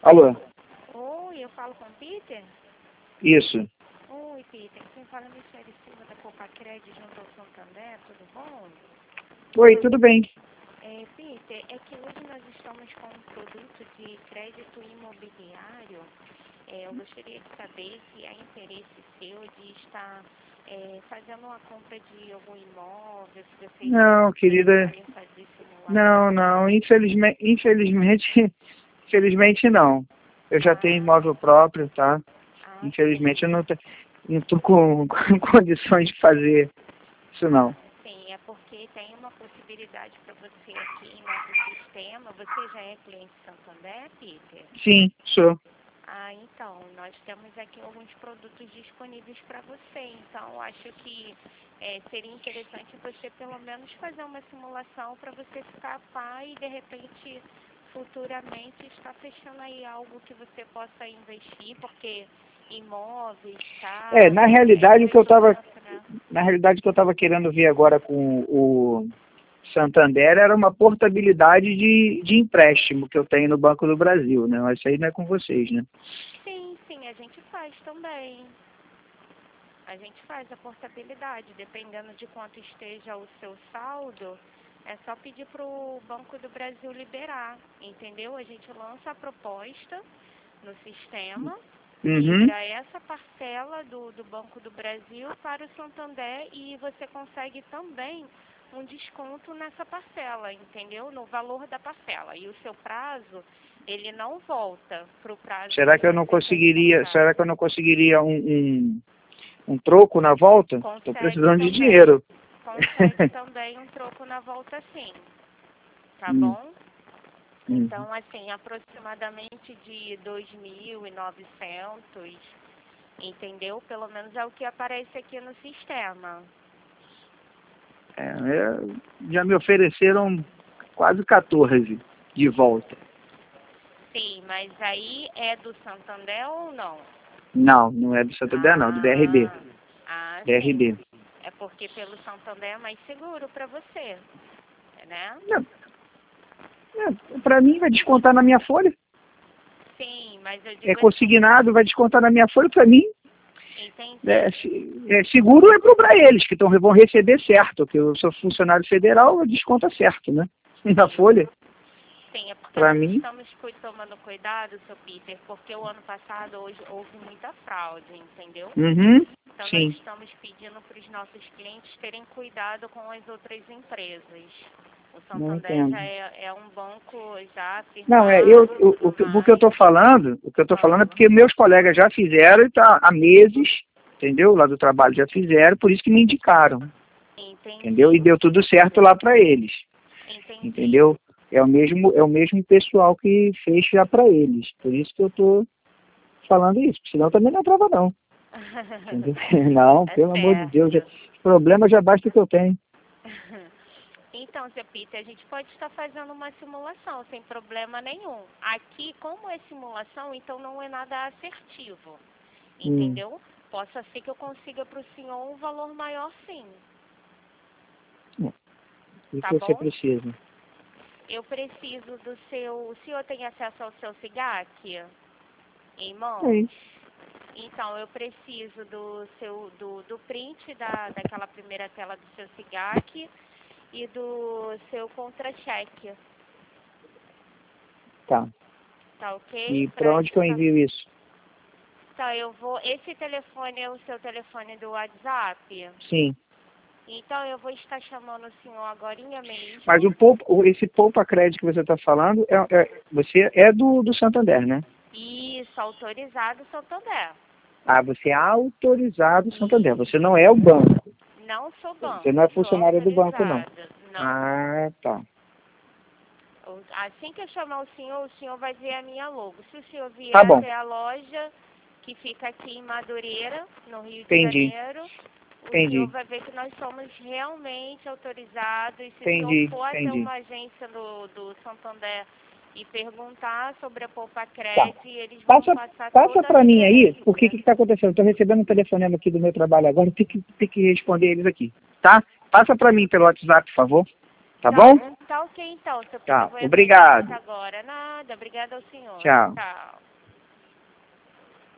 Alô? Oi, eu falo com o Peter? Isso. Oi, Peter. Quem fala é Michele Silva da Copacred junto ao Santander, tudo bom? Oi, tudo bem? Peter, é que hoje nós estamos com um produto de crédito imobiliário. Eu gostaria de saber se há interesse seu de estar fazendo uma compra de algum imóvel, se vocês Não, querida. querem fazer simulação. Não. Infelizmente não. Eu já tenho imóvel próprio, tá? Infelizmente eu não tô com condições de fazer isso não. Sim, é porque tem uma possibilidade para você aqui em nosso sistema. Você já é cliente Santander, Peter? Sim, sou. Então, nós temos aqui alguns produtos disponíveis para você. Então, acho que seria interessante você, pelo menos, fazer uma simulação para você ficar a par e, de repente, futuramente, estar fechando aí algo que você possa investir, porque imóveis, carros... Na realidade, o que eu né? tava querendo ver agora com o Santander era uma portabilidade de empréstimo que eu tenho no Banco do Brasil, né? Mas isso aí não é com vocês, né? Sim, a gente faz também. A gente faz a portabilidade, dependendo de quanto esteja o seu saldo, é só pedir para o Banco do Brasil liberar, entendeu? A gente lança a proposta no sistema, libra essa parcela do Banco do Brasil para o Santander e você consegue também um desconto nessa parcela, entendeu? No valor da parcela. E o seu prazo, ele não volta para o prazo. Será que eu não conseguiria um troco na volta? Estou precisando de dinheiro. Consegue também um troco na volta, sim. Tá bom? Então, assim, aproximadamente de 2.900, entendeu? Pelo menos é o que aparece aqui no sistema. Já me ofereceram quase 14 de volta. Sim, mas aí é do Santander ou não? Não é do Santander, não, do BRB. BRB. Sim. É porque pelo Santander é mais seguro para você, né? Para mim vai descontar na minha folha. Sim, mas eu digo É consignado, vai descontar na minha folha para mim. Entendi. Seguro é para eles, que vão receber certo, que eu sou funcionário federal, desconta certo, né? Na folha. Sim, é porque pra nós mim. estamos tomando cuidado, seu Peter, porque o ano passado houve muita fraude, entendeu? Então Sim. nós estamos pedindo para os nossos clientes terem cuidado com as outras empresas. O Santander já é um banco já firmado. Não, o que eu estou falando, é porque meus colegas já fizeram e tá há meses, entendeu? Lá do trabalho já fizeram, por isso que me indicaram. Entendi. Entendeu? E deu tudo certo lá para eles. Entendi. Entendeu? É o mesmo pessoal que fez já para eles. Por isso que eu estou falando isso, senão também não é prova não. Entendeu? Não, pelo amor de Deus, problema já basta que eu tenho. Então, seu Peter, a gente pode estar fazendo uma simulação sem problema nenhum. Aqui, como é simulação, então não é nada assertivo, entendeu? Possa ser que eu consiga para o senhor um valor maior, sim. O que você precisa? Eu preciso do seu... O senhor tem acesso ao seu SIGAC em mãos? Sim. Então, eu preciso do print daquela primeira tela do seu SIGAC e do seu contra-cheque. Tá. Tá ok? E para onde que eu envio isso? Então, eu vou... Esse telefone é o seu telefone do WhatsApp? Sim. Então, eu vou estar chamando o senhor agorinha mesmo. Mas esse Poupa Crédito que você está falando, você é do Santander, né? Isso, autorizado Santander. Você é autorizado Santander, você não é o banco. Não sou banco. Você não é funcionário do banco, não. Não. Tá. Assim que eu chamar o senhor vai ver a minha logo. Se o senhor vier Tá bom. até a loja, que fica aqui em Madureira, no Rio de Janeiro, o senhor vai ver que nós somos realmente autorizados. E se o senhor for até uma agência do Santander e perguntar sobre a Poupa Crédito, eles vão passar Passa para mim aí, o que está acontecendo? Estou recebendo um telefonema aqui do meu trabalho agora, tem que responder eles aqui, tá? Passa para mim pelo WhatsApp, por favor. Tá bom? Tá ok, então. Tá, obrigado. Agora. Nada, obrigada ao senhor. Tchau.